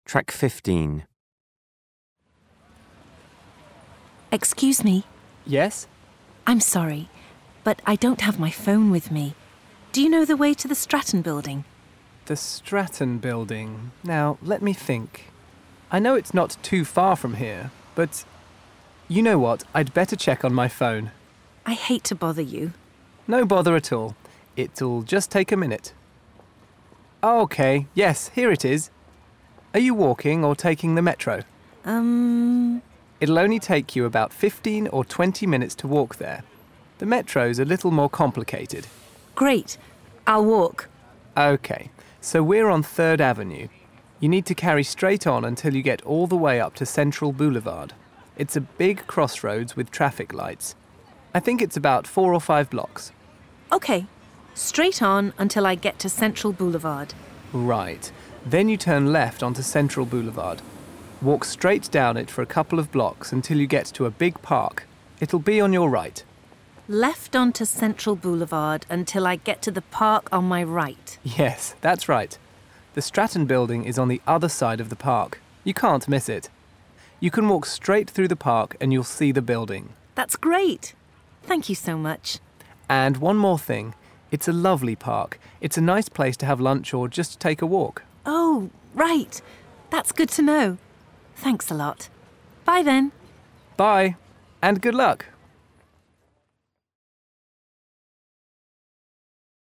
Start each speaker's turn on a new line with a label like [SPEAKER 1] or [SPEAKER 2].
[SPEAKER 1] Track 15.
[SPEAKER 2] Excuse me.
[SPEAKER 3] Yes?
[SPEAKER 2] I'm sorry, but I don't have my phone with me. Do you know the way to the Stratton Building?
[SPEAKER 3] The Stratton Building. Now, let me think. I know it's not too far from here, but... You know what? I'd better check on my phone.
[SPEAKER 2] I hate to bother you.
[SPEAKER 3] No bother at all. It'll just take a minute. OK, yes, here it is. Are you walking or taking the metro? It'll only take you about 15 or 20 minutes to walk there. The metro's a little more complicated.
[SPEAKER 2] Great. I'll walk.
[SPEAKER 3] OK, so we're on 3rd Avenue. You need to carry straight on until you get all the way up to Central Boulevard. It's a big crossroads with traffic lights. I think it's about 4 or 5 blocks.
[SPEAKER 2] OK. Straight on until I get to Central Boulevard.
[SPEAKER 3] Right. Then you turn left onto Central Boulevard. Walk straight down it for a couple of blocks until you get to a big park. It'll be on your right.
[SPEAKER 2] Left onto Central Boulevard until I get to the park on my right.
[SPEAKER 3] Yes, that's right. The Stratton Building is on the other side of the park. You can't miss it. You can walk straight through the park and you'll see the building.
[SPEAKER 2] That's great. Thank you so much.
[SPEAKER 3] And one more thing. It's a lovely park. It's a nice place to have lunch or just take a walk.
[SPEAKER 2] Oh, right. That's good to know. Thanks a lot. Bye then.
[SPEAKER 3] Bye, and good luck.